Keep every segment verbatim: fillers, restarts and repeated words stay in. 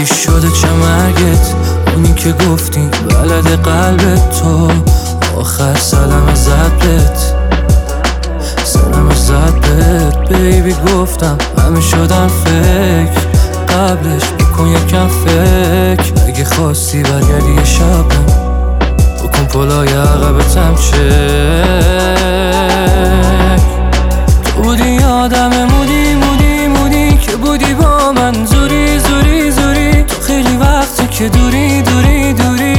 چی شده چه مرگت؟ اونی که گفتی بلد قلبت تو آخر سلام زد بهت سلام زد بهت بیبی گفتم همه شدن فکر قبلش بکن یکم فکر اگه خواستی برگردی یه شب بکن پلای عقبتم چک تو بودی یادم مودی مودی مودی که بودی با من زوری زوری زوری تو خیلی وقتی که دوری دوری دوری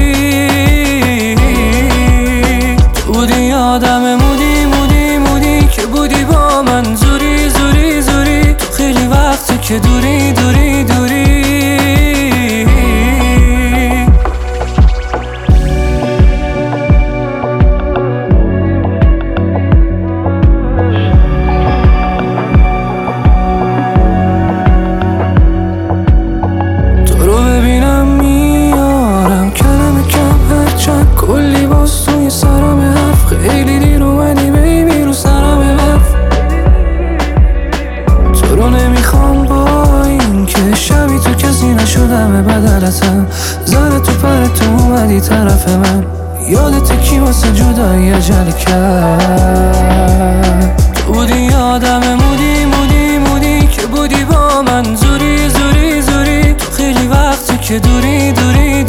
تو بودی یادم مودی مودی مودی که بودی با من زوری زوری زوری تو خیلی وقتی که دوری دوری دوری کلی باز توی سرم حرف خیلی دیر اومدی بیبی رو سرم حرف تو رو نمیخوام با این که شبی تو کسی نشدم بدلتم زن تو پر تو اومدی طرف من یادت کی واسه جدایی عجله کرد تو بودی یادم مودی مودی مودی که بودی با من زوری زوری زوری تو خیلی وقتی که دوری دوری